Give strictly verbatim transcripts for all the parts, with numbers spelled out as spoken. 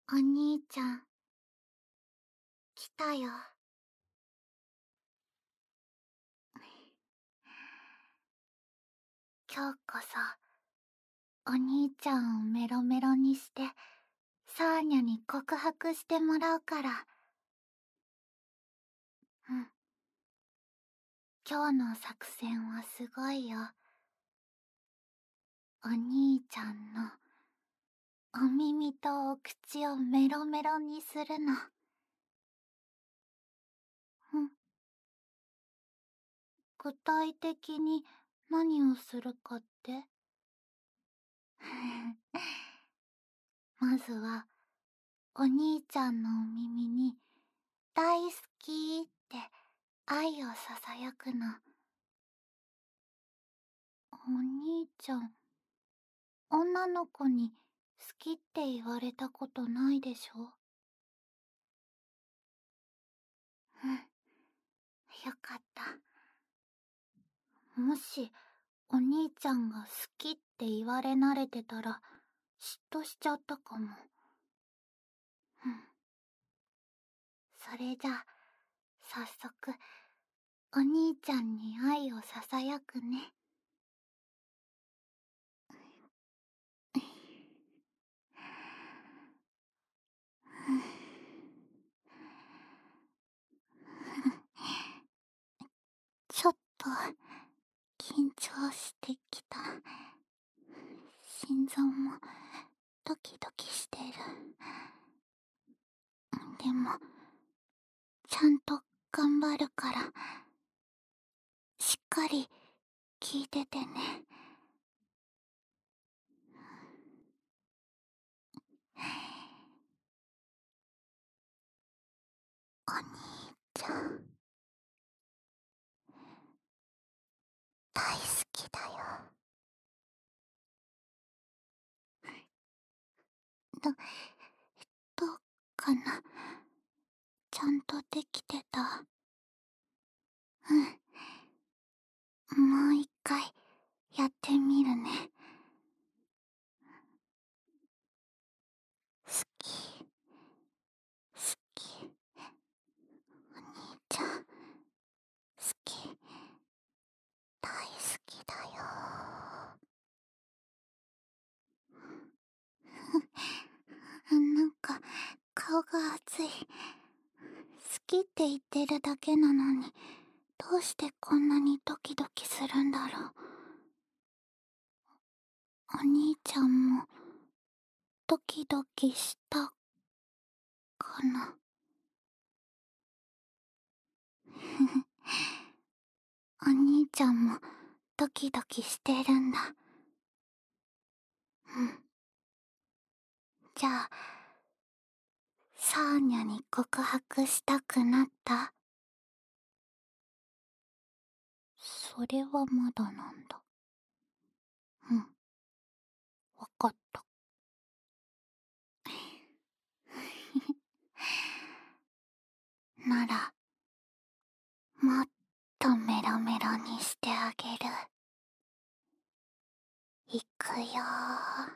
お兄ちゃん、来たよ。今日こそ、お兄ちゃんをメロメロにして、サーニャに告白してもらうから。うん。今日の作戦はすごいよ。お兄ちゃんの、お耳とお口をメロメロにするの。うん。具体的に何をするかってまずは、お兄ちゃんのお耳に、大好きって愛をささやくの。お兄ちゃん、女の子に好きって言われたことないでしょ？うん、よかった。もし、お兄ちゃんが好きって言われ慣れてたら、嫉妬しちゃったかも。うん。それじゃあ、早速、お兄ちゃんに愛をささやくね。ちょっと緊張してきた。心臓もドキドキしてる。でも、ちゃんと頑張るから、しっかり聞いててね。お兄ちゃん、大好きだよ。ど、どうかな？ちゃんとできてた？うん。もう一回、やってみるね。好き、好き。お兄ちゃん、好き。大好きだよ。なんか、顔が熱い。好きって言ってるだけなのに、どうしてこんなにドキドキするんだろう。お兄ちゃんも、ドキドキしたかな。お兄ちゃんもドキドキしてるんだ。うん。じゃあ、サーニャに告白したくなった？それはまだなんだ。うん。わかった。なら、もっとメロメロにしてあげる。いくよー。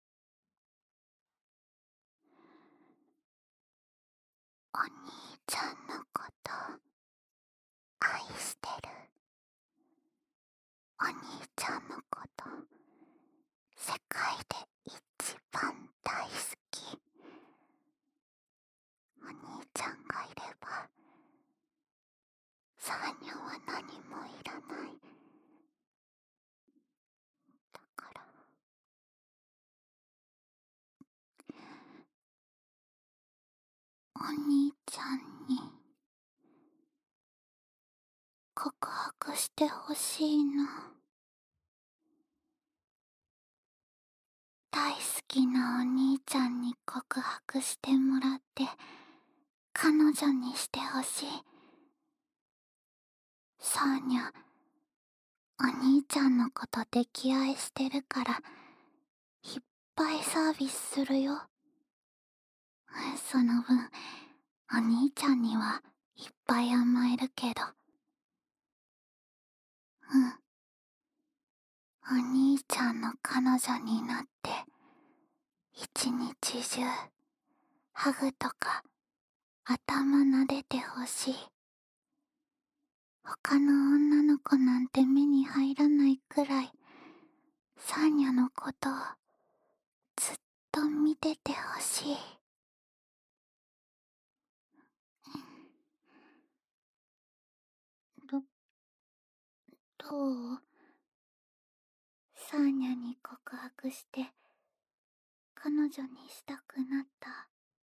お兄ちゃんのこと愛してる。お兄ちゃんのこと世界で一番大好き。お兄ちゃんがいればサーニャは何もいらない。だからお兄ちゃんに告白してほしいな。大好きなお兄ちゃんに告白してもらって彼女にしてほしい。サーニャ、お兄ちゃんのこと溺愛してるからいっぱいサービスするよ。その分お兄ちゃんにはいっぱい甘えるけど。うん。お兄ちゃんの彼女になって一日中ハグとか頭撫でてほしい。他の女の子なんて目に入らないくらいサーニャのことをずっと見ててほしい。ど、どう？サーニャに告白して彼女にしたくなった？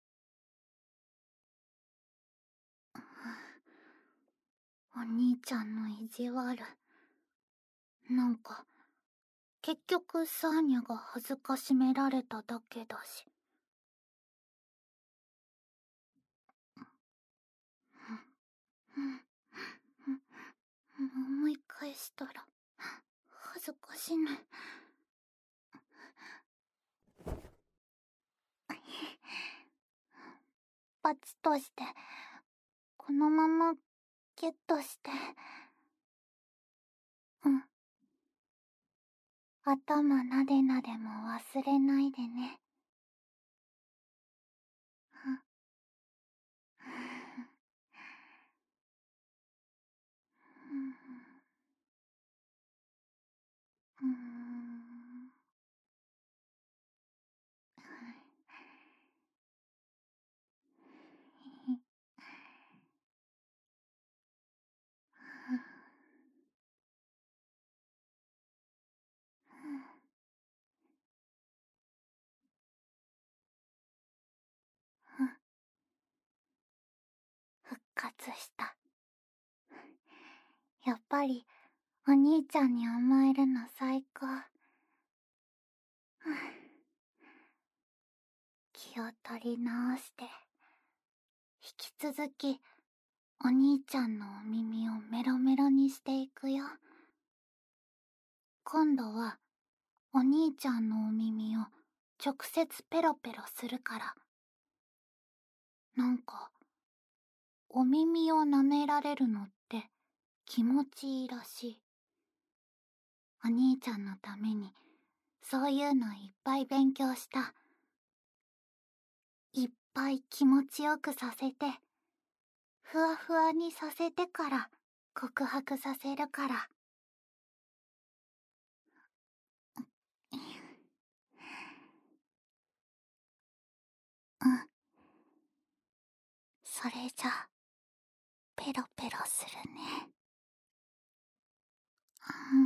お兄ちゃんの意地悪。なんか結局サーニャが恥ずかしめられただけだし。思い返したら恥ずかしね。パチとしてこのままゲットして。うん。頭なでなでも忘れないでね。うん。うん復活した。やっぱりお兄ちゃんに甘えるの最高。気を取り直して引き続きお兄ちゃんのお耳をメロメロにしていくよ。今度はお兄ちゃんのお耳を直接ペロペロするから。なんかお耳を舐められるのって気持ちいいらしい。お兄ちゃんのためにそういうのいっぱい勉強した。いっぱい気持ちよくさせてふわふわにさせてから告白させるから。うん。それじゃペロペロするね。うん。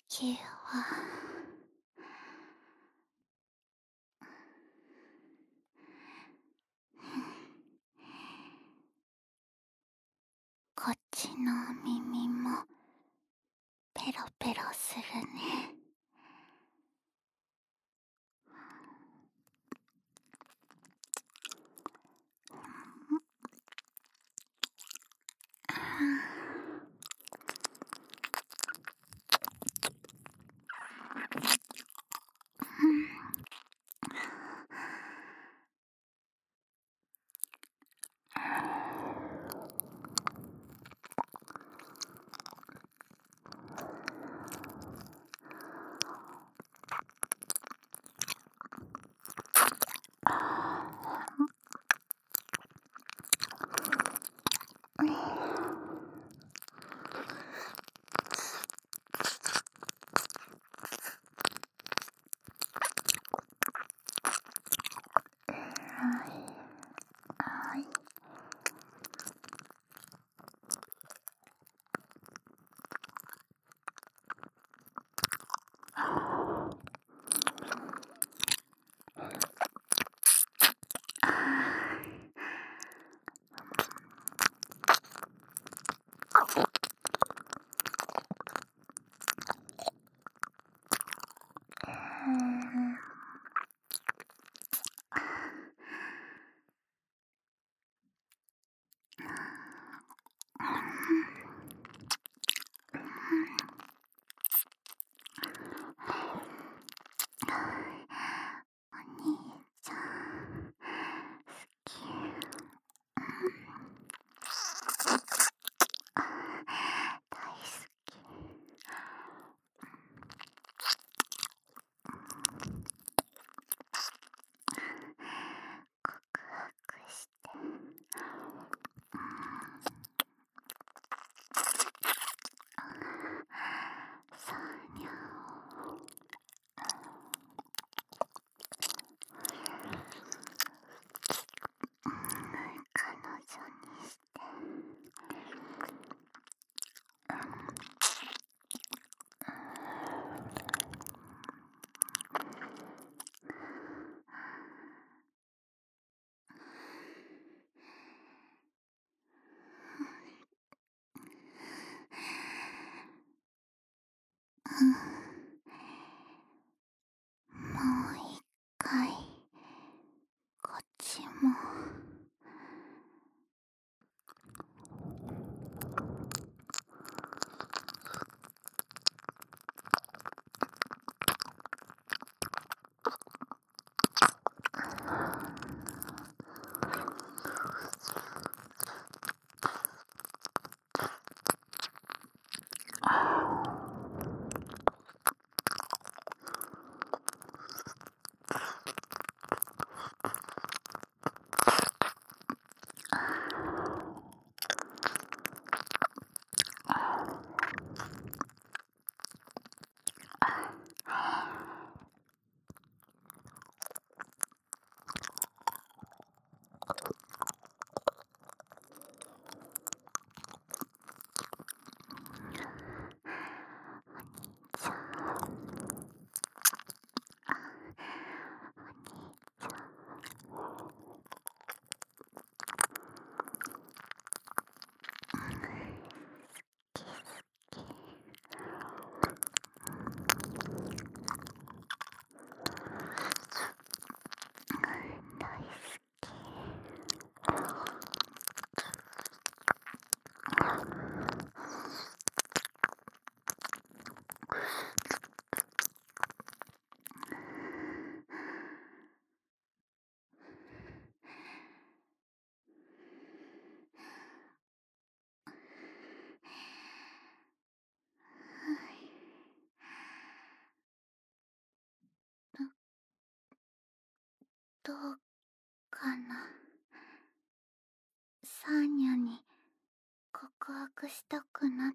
吸はこっちの耳もペロペロするね。お兄ちゃん好き。大好き。告白して。さあにゃお。彼女にして。もう一回こっちも。どうかな。サーニャに告白したくなった。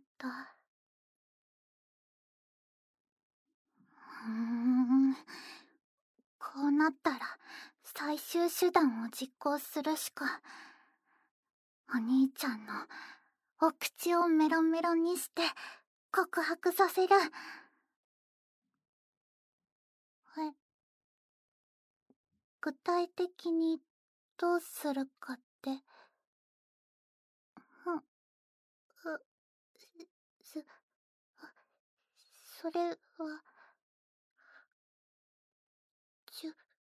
うーん。こうなったら最終手段を実行するしか。お兄ちゃんのお口をメロメロにして告白させる。 具体的にどうするかって。ふん、う、す、それは、チュ、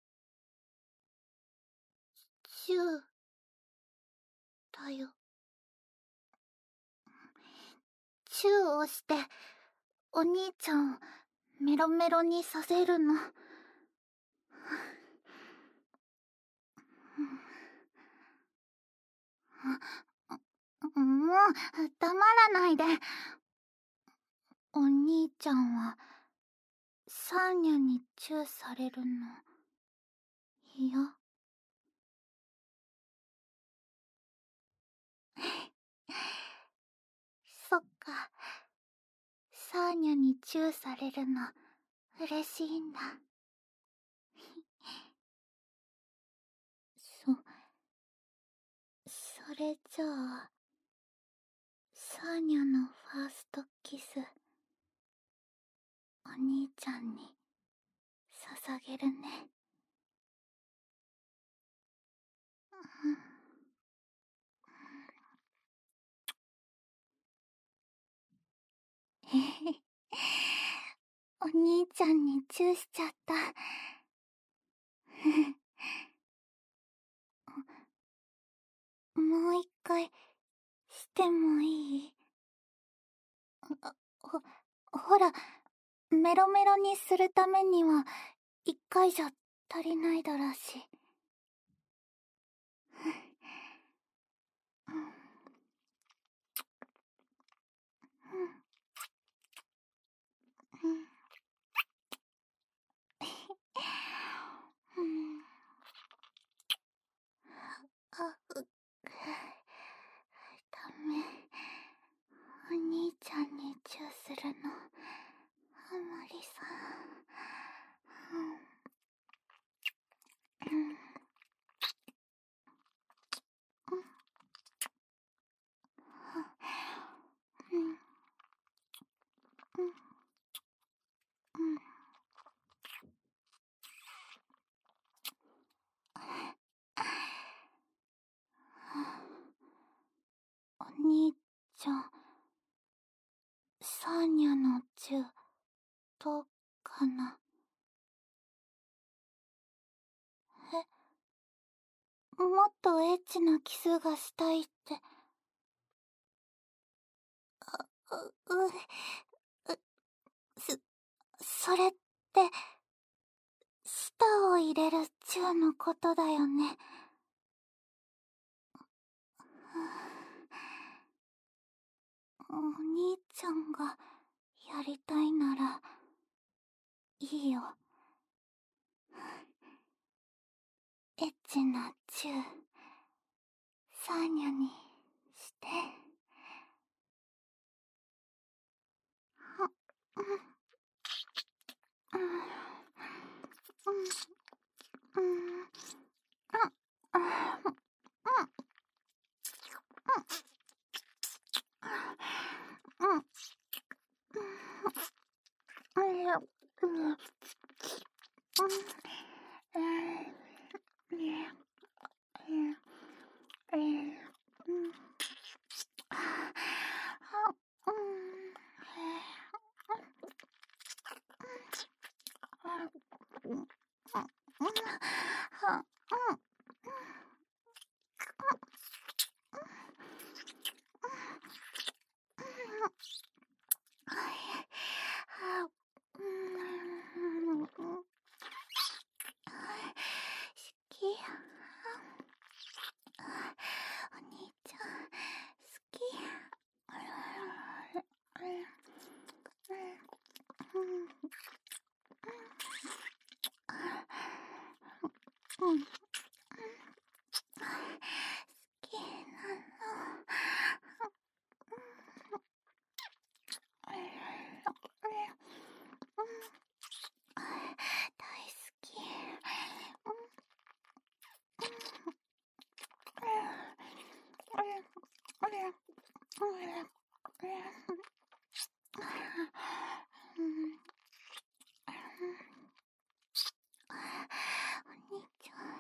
チュー、だよ。チューをして、お兄ちゃんをメロメロにさせるの。もう、黙らないで。お兄ちゃんは、サーニャにチューされるの、嫌？そっか。サーニャにチューされるの、嬉しいんだ。そ、それじゃあ、サーニャのファーストキス、お兄ちゃんに、捧げるね。うん。へへ。お兄ちゃんにチューしちゃった。もう一回、してもいい？ほ、ほら、メロメロにするためには、一回じゃ足りないだろうし。うん。うん。うん。あ、う、ダメ。お兄ちゃんにチューするの、あんまりさ。うん。うん。うん。うん。うん。お兄ちゃん、サーニャのチュー、どうかな？え、もっとエッチなキスがしたいって。う、う、う、す、それって、舌を入れるチューのことだよね。お兄ちゃんがやりたいならいいよ。エッチなチュー、サーニャにして。うん。うん。うん。うん。うん。うん。好き。お兄ちゃん、好き。うん。好きなの。大好き。うん。お兄ちゃん、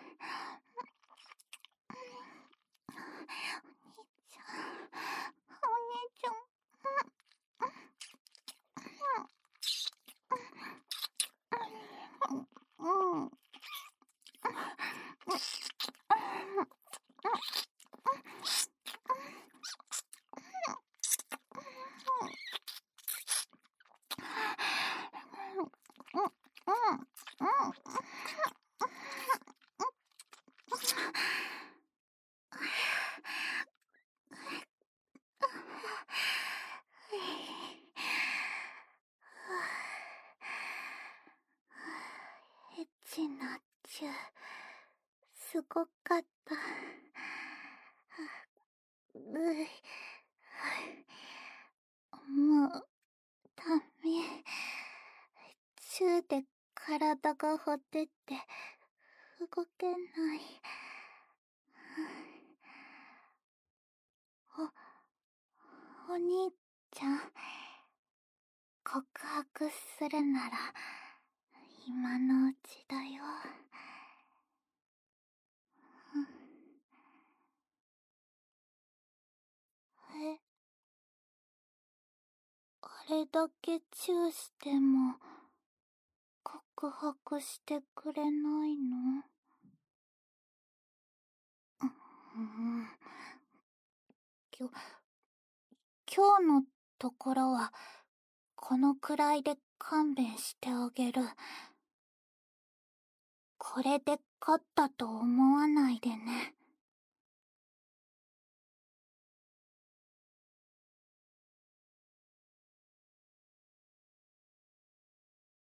うん。エッチなチュー、すごかった。うい、もう、ダメ。チューで体がほてって動けない。お、お兄ちゃん、告白するなら今のうちだよ。え、あれだけチューしても告白してくれないの？うん、きょ、今日のところはこのくらいで勘弁してあげる。これで勝ったと思わないでね。